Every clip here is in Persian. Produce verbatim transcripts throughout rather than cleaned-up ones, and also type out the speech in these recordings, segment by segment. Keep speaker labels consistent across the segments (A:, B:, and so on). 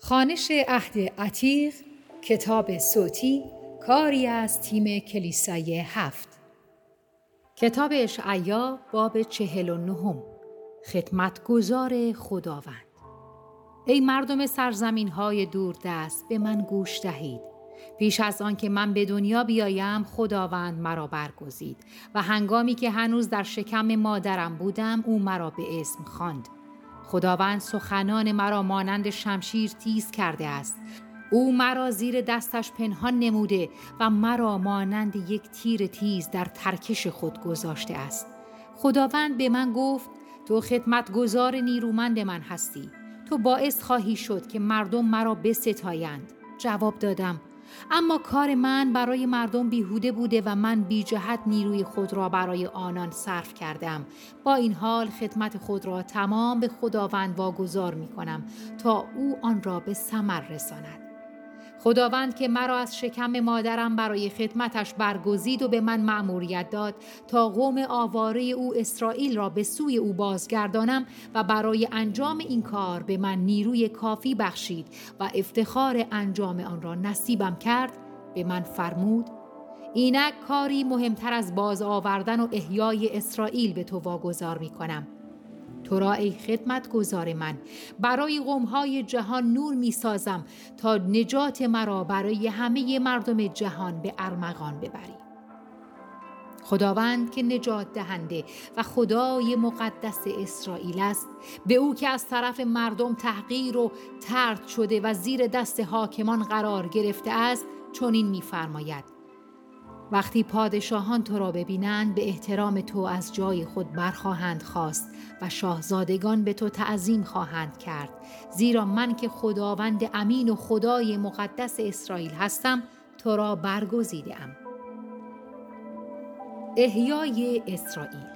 A: خوانش عهد عتیق، کتاب صوتی، کاری از تیم کلیسای هفت. کتاب اشعیا باب چهل و نهم. خدمتگزار خداوند. ای مردم سرزمین های دوردست، به من گوش دهید. پیش از آن که من به دنیا بیایم خداوند مرا برگزید و هنگامی که هنوز در شکم مادرم بودم او مرا به اسم خواند. خداوند سخنان مرا مانند شمشیر تیز کرده است. او مرا زیر دستش پنهان نموده و مرا مانند یک تیر تیز در ترکش خود گذاشته است. خداوند به من گفت تو خدمتگزار نیرومند من هستی. تو باعث خواهی شد که مردم مرا بستایند. جواب دادم اما کار من برای مردم بیهوده بوده و من بی جهت نیروی خود را برای آنان صرف کردم. با این حال خدمت خود را تمام به خداوند واگذار می کنم تا او آن را به ثمر رساند. خداوند که مرا از شکم مادرم برای خدمتش برگزید و به من مأموریت داد تا قوم آواره او اسرائیل را به سوی او بازگردانم و برای انجام این کار به من نیروی کافی بخشید و افتخار انجام آن را نصیبم کرد. به من فرمود اینک کاری مهمتر از باز آوردن و احیای اسرائیل به تو واگذار می کنم. تو را ای خدمتگزار من برای قوم‌های جهان نور می‌سازم تا نجات مرا برای همه مردم جهان به ارمغان ببری. خداوند که نجات دهنده و خدای مقدس اسرائیل است، به او که از طرف مردم تحقیر و طرد شده و زیر دست حاکمان قرار گرفته است، چنین می‌فرماید وقتی پادشاهان تو را ببینند به احترام تو از جای خود برخواهند خاست و شاهزادگان به تو تعظیم خواهند کرد، زیرا من که خداوند امین و خدای مقدس اسرائیل هستم تو را برگزیده‌ام. احیای اسرائیل.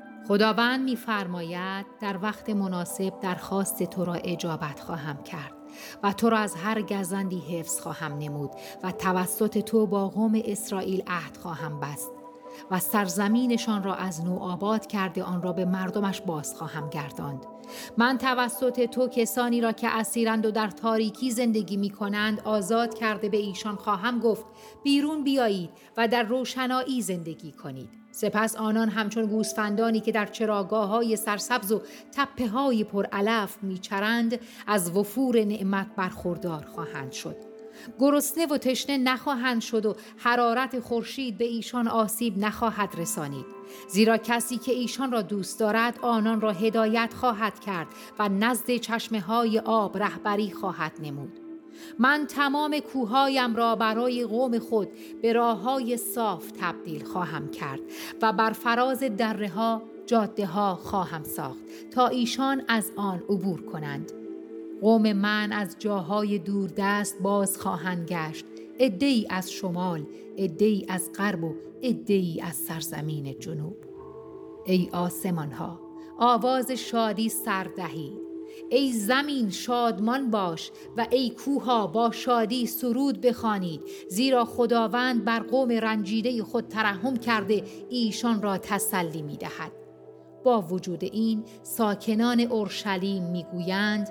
A: خداوند می‌فرماید در وقت مناسب درخواست تو را اجابت خواهم کرد و تو را از هر گزندی حفظ خواهم نمود و توسط تو با قوم اسرائیل عهد خواهم بست و سرزمینشان را از نو آباد کرده آن را به مردمش باز خواهم گرداند. من توسط تو کسانی را که اسیرند و در تاریکی زندگی می کنند آزاد کرده به ایشان خواهم گفت بیرون بیایید و در روشنایی زندگی کنید. سپس آنان همچون گوسفندانی که در چراگاه‌های سرسبز و تپه‌های پرعلف می‌چرند از وفور نعمت برخوردار خواهند شد. گرسنه و تشنه نخواهند شد و حرارت خورشید به ایشان آسیب نخواهد رسانید، زیرا کسی که ایشان را دوست دارد آنان را هدایت خواهد کرد و نزد چشمه‌های آب رهبری خواهد نمود. من تمام کوههایم را برای قوم خود به راه‌های صاف تبدیل خواهم کرد و بر فراز دره‌ها جاده‌ها خواهم ساخت تا ایشان از آن عبور کنند. قوم من از جاهای دوردست باز خواهند گشت، عده‌ای از شمال، عده‌ای از غرب و عده‌ای از سرزمین جنوب. ای آسمان‌ها آواز شادی سر دهید، ای زمین شادمان باش و ای کوها با شادی سرود بخوانید، زیرا خداوند بر قوم رنجیده خود ترحم کرده ایشان را تسلی می‌دهد. با وجود این ساکنان اورشلیم می‌گویند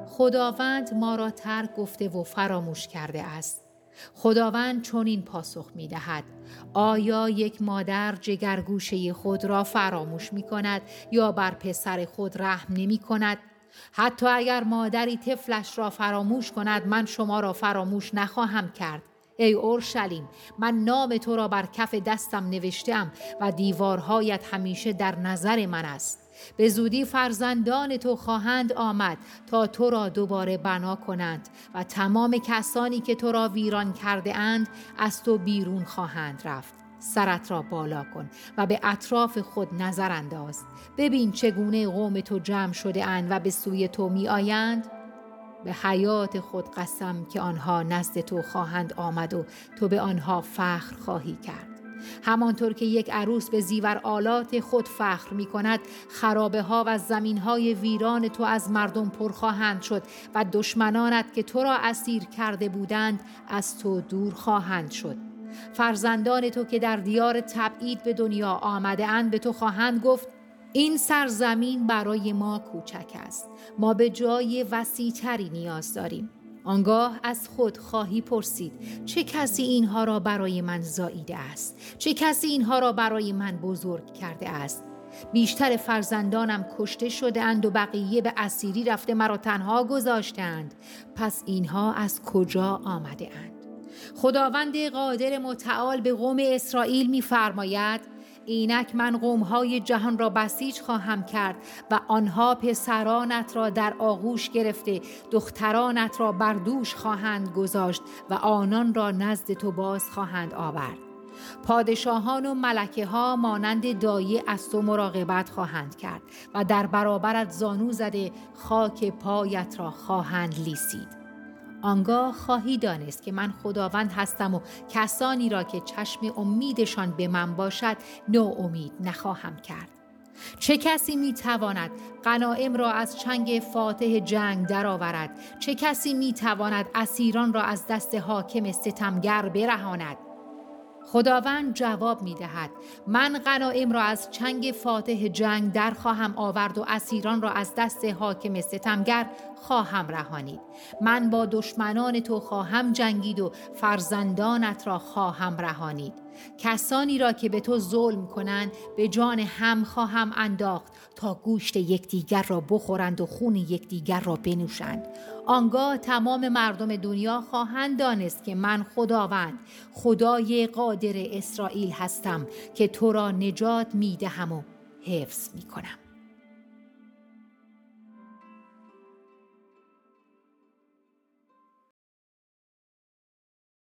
A: خداوند ما را ترک گفته و فراموش کرده است. خداوند چنین پاسخ می‌دهد آیا یک مادر جگرگوشه خود را فراموش می‌کند یا بر پسر خود رحم نمی‌کند؟ حتی اگر مادری طفلش را فراموش کند من شما را فراموش نخواهم کرد. ای اورشلیم من نام تو را بر کف دستم نوشتم و دیوارهایت همیشه در نظر من است. به زودی فرزندان تو خواهند آمد تا تو را دوباره بنا کنند و تمام کسانی که تو را ویران کرده اند از تو بیرون خواهند رفت. سرت را بالا کن و به اطراف خود نظر انداز. ببین چگونه قوم تو جمع شده اند و به سوی تو می آیند. به حیات خود قسم که آنها نزد تو خواهند آمد و تو به آنها فخر خواهی کرد. همانطور که یک عروس به زیور آلات خود فخر می کند، خرابه ها و زمین های ویران تو از مردم پر خواهند شد و دشمنانت که تو را اسیر کرده بودند از تو دور خواهند شد. فرزندان تو که در دیار تبعید به دنیا آمده اند به تو خواهند گفت این سرزمین برای ما کوچک است، ما به جای وسیع‌تری نیاز داریم. آنگاه از خود خواهی پرسید چه کسی اینها را برای من زاییده است؟ چه کسی اینها را برای من بزرگ کرده است؟ بیشتر فرزندانم کشته شده اند و بقیه به اسیری رفته مرا تنها گذاشتند. پس اینها از کجا آمده اند؟ خداوند قادر متعال به قوم اسرائیل می‌فرماید: اینک من قوم‌های جهان را بسیج خواهم کرد و آنها پسرانت را در آغوش گرفته، دخترانت را بر دوش خواهند گذاشت و آنان را نزد تو باز خواهند آورد. پادشاهان و ملکه ها مانند دایه از تو مراقبت خواهند کرد و در برابرت زانو زده خاک پایت را خواهند لیسید. آنگاه خواهی دانست که من خداوند هستم و کسانی را که چشم امیدشان به من باشد ناامید نخواهم کرد. چه کسی میتواند غنایم را از چنگ فاتح جنگ درآورد؟ چه کسی میتواند اسیران را از دست حاکم ستمگر برهاند؟ خداوند جواب می دهد: من غنایم را از چنگ فاتح جنگ در خواهم آورد و اسیران را از دست حاکم ستمگر خواهم رهانید. من با دشمنان تو خواهم جنگید و فرزندانت را خواهم رهانید. کسانی را که به تو ظلم کنند به جان هم خواهم انداخت تا گوشت یکدیگر را بخورند و خون یکدیگر را بنوشند. آنگاه تمام مردم دنیا خواهند دانست که من خداوند خدای قادر اسرائیل هستم که تو را نجات می دهم و حفظ می کنم.